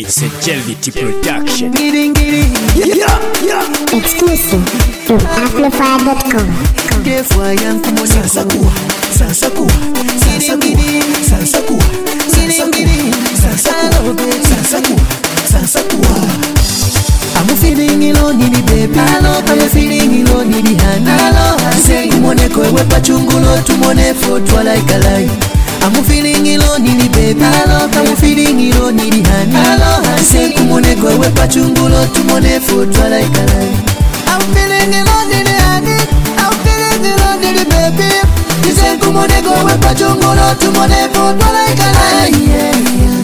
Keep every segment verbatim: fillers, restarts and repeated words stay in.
It's a Jelvity production. Giddy, giddy. Yeah, yeah. Exclusive from amplify dot com. Des fois y'a un coup mon Salsa kuwa, salsa kuwa, salsa kuwa, salsa kuwa, salsa kuwa, salsa kuwa, salsa kuwa, salsa kuwa. I'm feeling it on the baby. I'm feeling it on the hand. Say kumone ko we pachungulo tumone fotwa like a lie. I'm feeling it on the baby. I'm feeling it on the hand. Say kumone ko we pachungulo tumone fotwa like a lie. I'm feeling it on the hand. I'm feeling it on the baby. Say kumone ko we pachungulo tumone fotwa like a lie.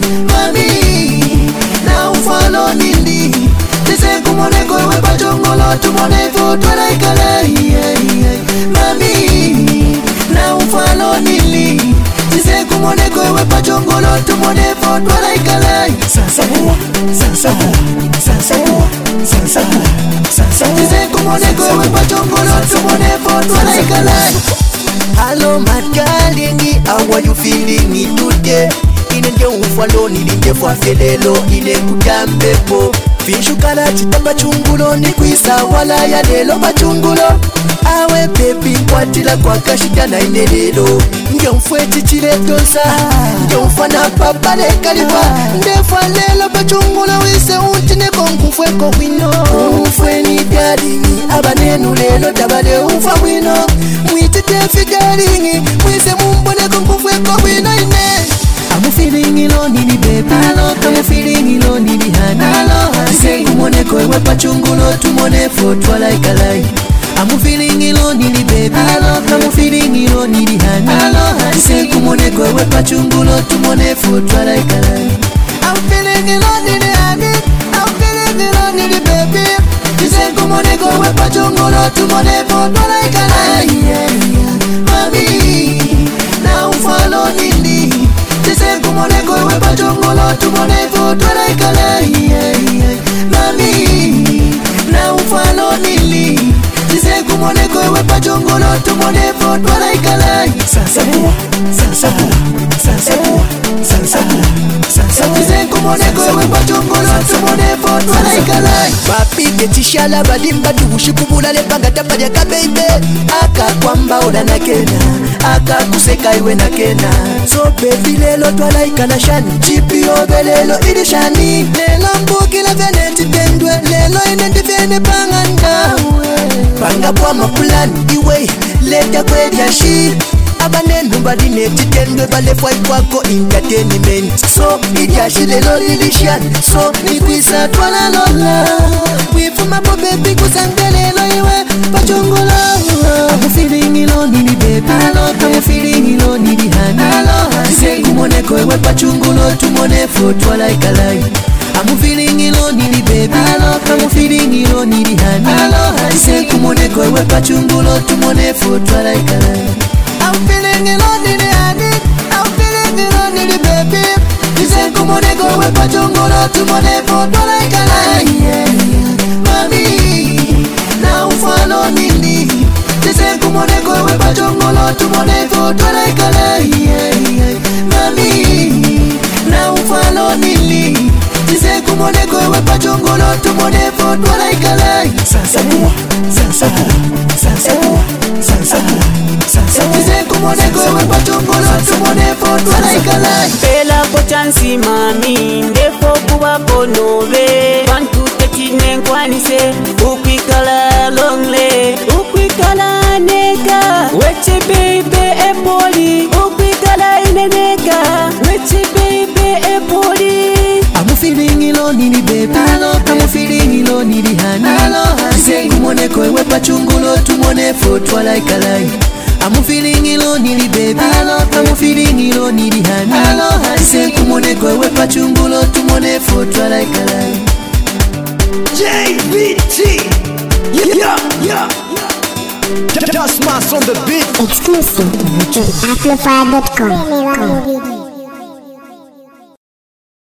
Mami, now follow me. Say kumone ko we pachungolo tumone fotwa like a lie. Mami, na ufalo nili. Say kumone ko we pachungolo tumone fotwa like a lie. Salsa kuwa, salsa kuwa, salsa kuwa, salsa kuwa, salsa kuwa. Say kumone ko we pachungolo tumone fotwa like a lie. Hello my darling, how are you feeling me today? Inende ufalo nili fwa felelo ine kutambepo. Finshukana chitamba chungulo ni kwisa wala ya lelo machungulo. Awe baby kwatila kwa kashita na inelelo. Nge mfweti chile dosa, nge mfana papa le kalifa. Ndefa lelo machungulo wise untine konkufwe ko wino. Ufwe ni garingi, abanenu lelo tabale ufa wino. Mwiti tefi garingi, mwise mumbone konkufwe ko wino ine. I'm feeling it on the baby. I'm feeling it on the hand. Say kumone ko we pachungulo tumone fotwa like a lie. I'm feeling it on the baby. I'm feeling it on the hand. Say kumone ko we pachungulo tumone fotwa like a lie. I'm feeling it on the hand. I'm feeling it on the baby. Say kumone ko we pachungulo tumone fotwa like a lie. Mami, now follow me. Say kumone ko we pachungolo tumone fotwa like a lie. Mami, na ufalo nili. Say kumone ko we pachungolo tumone fotwa like a lie. Salsa kuwa, salsa kuwa, salsa kuwa, salsa kuwa, salsa kuwa. Say kumone ko we pachungolo tumone fotwa like a lie. Papi getishala badimba tuushikubula lepanga tapaja ka baby. Aka kwamba ola na kena, aka kuseka iwe na kena. So baby lelo twala ikana shani, chipi obe lelo ili shani. Lelo mbuki la veneti tendwe, lelo inendi vene panganda. Panga kwa mapulani iwe, leta kweli ya shi. Abanenu badineti tendwe bale fwa ikwako entertainment. So ijashi lelo ili shani, so nikwisa twala lola. Wifuma po baby kusangele iwe pachungula. I'm feeling it on the baby. I'm feeling it on the hand. Say kumone ko we pachungulo tumone fotwa like a lie. I'm feeling it on the baby. I'm feeling it on the hand. Say kumone ko we pachungulo tumone fotwa like a lie. I'm feeling it on the hand. I'm feeling it on the baby. Say kumone ko we pachungulo tumone fotwa like a lie. Mami, now follow me. Say kumone ko we pachungolo tumone fotwa like a lie. Mami, now follow me. Say kumone ko we pachungolo tumone fotwa like a lie. Salsa kuwa, salsa kuwa, salsa kuwa, salsa kuwa, salsa kuwa. Say kumone ko we pachungolo tumone fotwa like a lie. Pela ko chansi mami, ndefo kuba konove. Bantu tetine nkwanise, ukwikala longle, ukwikala neka. Weche baby epoli, ukwikala ineneka. Weche baby epoli. I'm feeling it on the baby. I'm feeling it on the hand. Say kumone ko we pachungulo tumone fotwa like a lie. I'm feeling it on the baby. I'm feeling it on the hand. Say kumone ko we pachungulo tumone fotwa like a lie. J V T. Yeah, yeah. Just Mass on the beat. Exclusive from amplify dot com.